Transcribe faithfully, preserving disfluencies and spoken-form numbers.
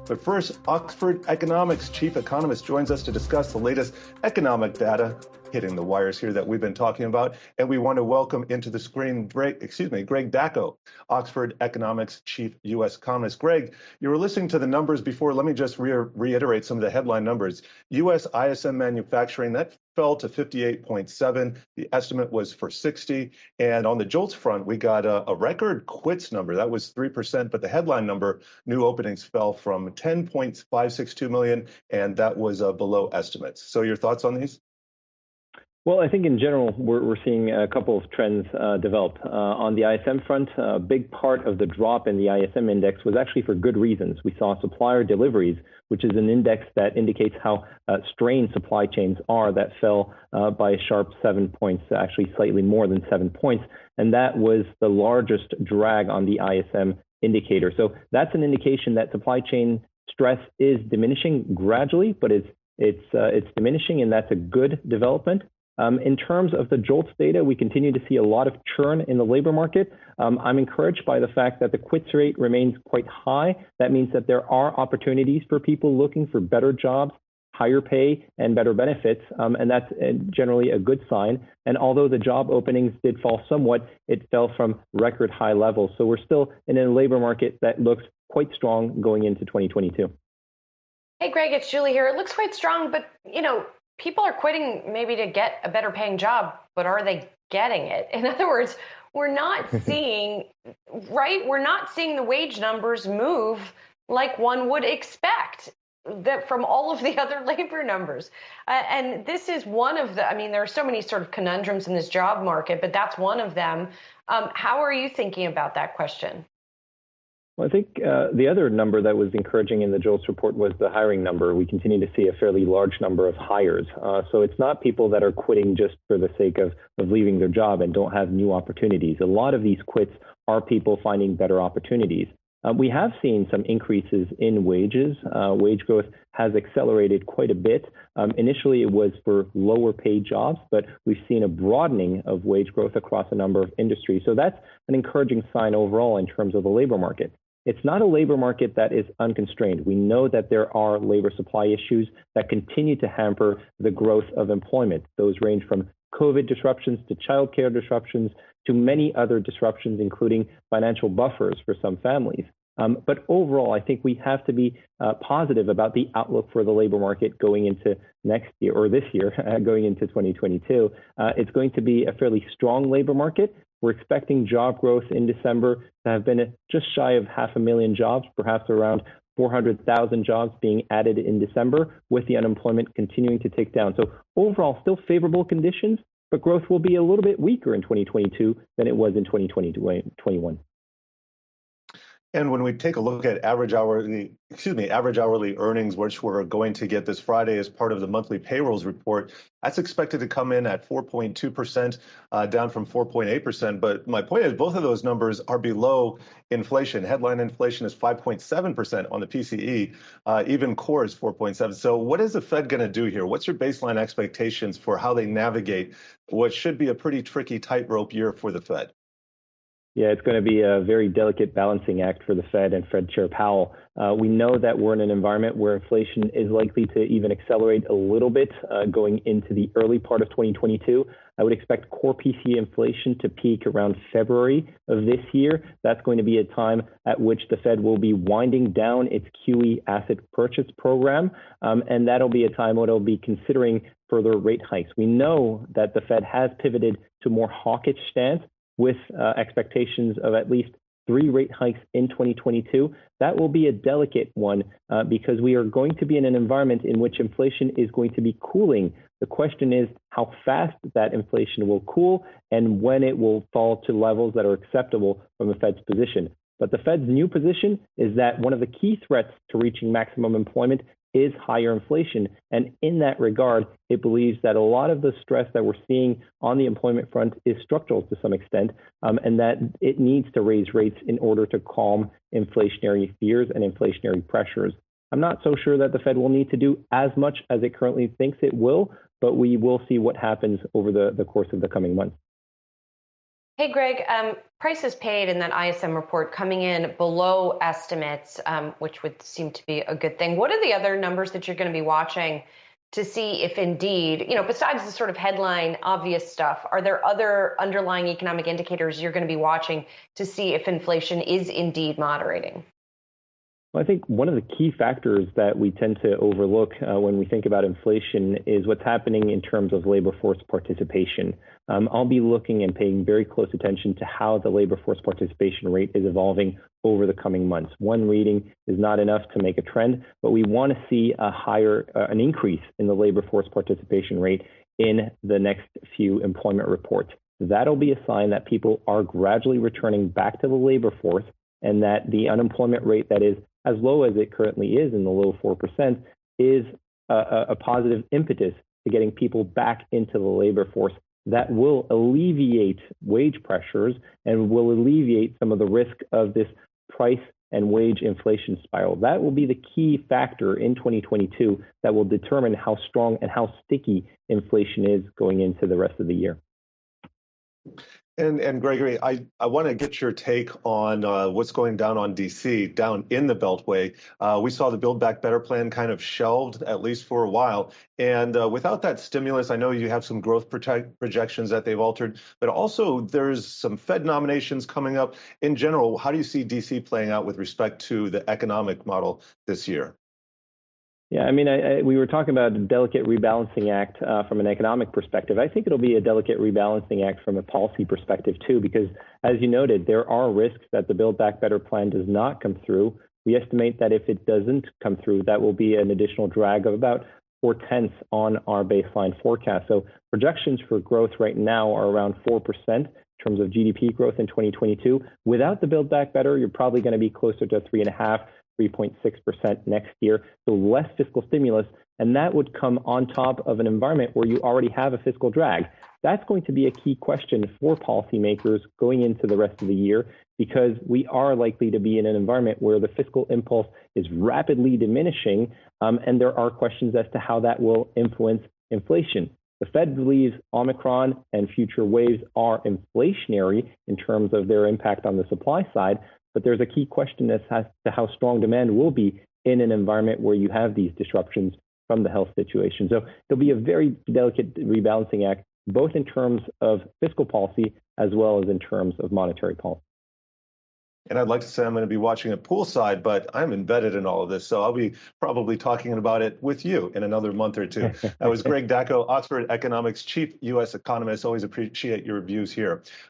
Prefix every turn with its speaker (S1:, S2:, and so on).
S1: But first, Oxford Economics chief economist joins us to discuss the latest economic data hitting the wires here that we've been talking about. And we want to welcome into the screen, Greg, excuse me, Greg Dacko, Oxford Economics chief U S economist. Greg, you were listening to the numbers before. Let me just re reiterate some of the headline numbers. U S I S M manufacturing, that fell to fifty-eight point seven. The estimate was for sixty. And on the JOLTS front, we got a, a record quits number. That was three percent. But the headline number, new openings, fell from ten point five six two million, and that was uh, below estimates. So your thoughts on these?
S2: Well, I think in general, we're, we're seeing a couple of trends uh, develop. Uh, on the I S M front, a big part of the drop in the I S M index was actually for good reasons. We saw supplier deliveries, which is an index that indicates how uh, strained supply chains are, that fell uh, by a sharp seven points, actually slightly more than seven points. And that was the largest drag on the I S M indicator. So that's an indication that supply chain stress is diminishing gradually, but it's, it's, uh, it's diminishing, and that's a good development. Um, in terms of the JOLTS data, we continue to see a lot of churn in the labor market. Um, I'm encouraged by the fact that the quits rate remains quite high. That means that there are opportunities for people looking for better jobs, higher pay, and better benefits, um, and that's uh, generally a good sign. And although the job openings did fall somewhat, it fell from record high levels. So we're still in a labor market that looks quite strong going into twenty twenty-two.
S3: Hey, Greg, it's Julie here. It looks quite strong, but, you know, people are quitting maybe to get a better paying job, but are they getting it? In other words, we're not seeing, right? We're not seeing the wage numbers move like one would expect that from all of the other labor numbers. Uh, and this is one of the, I mean, there are so many sort of conundrums in this job market, but that's one of them. Um, how are you thinking about that question?
S2: Well, I think uh, the other number that was encouraging in the JOLTS report was the hiring number. We continue to see a fairly large number of hires. Uh, so it's not people that are quitting just for the sake of, of leaving their job and don't have new opportunities. A lot of these quits are people finding better opportunities. Uh, we have seen some increases in wages. Uh, wage growth has accelerated quite a bit. Um, initially, it was for lower paid jobs, but we've seen a broadening of wage growth across a number of industries. So that's an encouraging sign overall in terms of the labor market. It's not a labor market that is unconstrained. We know that there are labor supply issues that continue to hamper the growth of employment. Those range from COVID disruptions to childcare disruptions to many other disruptions, including financial buffers for some families. Um, but overall, I think we have to be uh, positive about the outlook for the labor market going into next year, or this year, uh, going into twenty twenty-two. Uh, it's going to be a fairly strong labor market. We're expecting job growth in December to have been just shy of half a million jobs, perhaps around four hundred thousand jobs being added in December, with the unemployment continuing to tick down. So overall, still favorable conditions, but growth will be a little bit weaker in twenty twenty-two than it was in twenty twenty-one.
S1: And when we take a look at average hourly, excuse me, average hourly earnings, which we're going to get this Friday as part of the monthly payrolls report, that's expected to come in at four point two percent, uh, down from four point eight percent. But my point is both of those numbers are below inflation. Headline inflation is five point seven percent on the P C E. Uh, even core is four point seven. So what is the Fed going to do here? What's your baseline expectations for how they navigate what should be a pretty tricky tightrope year for the Fed?
S2: Yeah, it's going to be a very delicate balancing act for the Fed and Fed Chair Powell. Uh, we know that we're in an environment where inflation is likely to even accelerate a little bit uh, going into the early part of twenty twenty-two. I would expect core P C E inflation to peak around February of this year. That's going to be a time at which the Fed will be winding down its Q E asset purchase program, um, and that'll be a time when it'll be considering further rate hikes. We know that the Fed has pivoted to more hawkish stance, with uh, expectations of at least three rate hikes in twenty twenty-two. That will be a delicate one uh, because we are going to be in an environment in which inflation is going to be cooling. The question is how fast that inflation will cool and when it will fall to levels that are acceptable from the Fed's position. But the Fed's new position is that one of the key threats to reaching maximum employment is higher inflation. And in that regard, it believes that a lot of the stress that we're seeing on the employment front is structural to some extent, um, and that it needs to raise rates in order to calm inflationary fears and inflationary pressures. I'm not so sure that the Fed will need to do as much as it currently thinks it will, but we will see what happens over the, the course of the coming months.
S3: Hey, Greg, um, prices paid in that I S M report coming in below estimates, um, which would seem to be a good thing. What are the other numbers that you're going to be watching to see if indeed, you know, besides the sort of headline obvious stuff, are there other underlying economic indicators you're going to be watching to see if inflation is indeed moderating?
S2: Well, I think one of the key factors that we tend to overlook uh, when we think about inflation is what's happening in terms of labor force participation. Um, I'll be looking and paying very close attention to how the labor force participation rate is evolving over the coming months. One reading is not enough to make a trend, but we want to see a higher, uh, an increase in the labor force participation rate in the next few employment reports. That'll be a sign that people are gradually returning back to the labor force and that the unemployment rate that is as low as it currently is in the low four percent is a, a positive impetus to getting people back into the labor force that will alleviate wage pressures and will alleviate some of the risk of this price and wage inflation spiral. That will be the key factor in twenty twenty-two that will determine how strong and how sticky inflation is going into the rest of the year.
S1: And, and Gregory, I, I want to get your take on uh, what's going down on D C, down in the Beltway. Uh, we saw the Build Back Better plan kind of shelved, at least for a while. And uh, without that stimulus, I know you have some growth project projections that they've altered, but also there's some Fed nominations coming up. In general, how do you see D C playing out with respect to the economic model this year?
S2: Yeah, I mean, I, I, we were talking about a delicate rebalancing act uh, from an economic perspective. I think it'll be a delicate rebalancing act from a policy perspective, too, because as you noted, there are risks that the Build Back Better plan does not come through. We estimate that if it doesn't come through, that will be an additional drag of about four tenths on our baseline forecast. So projections for growth right now are around four percent in terms of G D P growth in twenty twenty-two. Without the Build Back Better, you're probably going to be closer to three and a half three point six percent next year, so less fiscal stimulus, and that would come on top of an environment where you already have a fiscal drag. That's going to be a key question for policymakers going into the rest of the year, because we are likely to be in an environment where the fiscal impulse is rapidly diminishing, um, and there are questions as to how that will influence inflation. The Fed believes Omicron and future waves are inflationary in terms of their impact on the supply side, but there's a key question as to how strong demand will be in an environment where you have these disruptions from the health situation. So there'll be a very delicate rebalancing act, both in terms of fiscal policy as well as in terms of monetary policy.
S1: And I'd like to say I'm going to be watching it poolside, but I'm embedded in all of this, so I'll be probably talking about it with you in another month or two. That was Greg Dacko, Oxford Economics Chief U S Economist. Always appreciate your views here.